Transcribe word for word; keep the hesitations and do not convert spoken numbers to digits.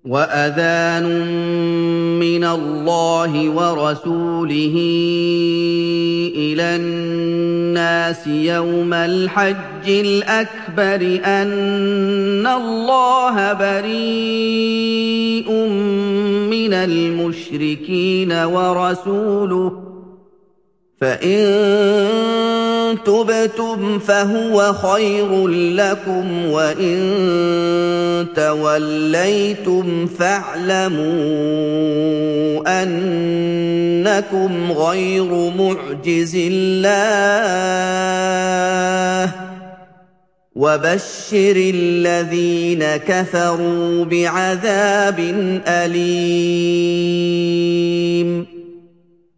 وَأَذَانٌ مِّنَ اللَّهِ وَرَسُولِهِ إِلَى النَّاسِ يَوْمَ الْحَجِّ الْأَكْبَرِ أَنَّ اللَّهَ بَرِيءٌ مِّنَ الْمُشْرِكِينَ وَرَسُولُهُ ۚ فَإِن تُبْتُمْ فَهُوَ خَيْرٌ لَّكُمْ ۖ وَإِن تَوَلَّيْتُمْ فَاعْلَمُوا أَنَّكُمْ غَيْرُ مُعْجِزِي اللَّهِ ۗ وَبَشِّرِ الَّذِينَ كَفَرُوا بِعَذَابٍ أَلِيمٍ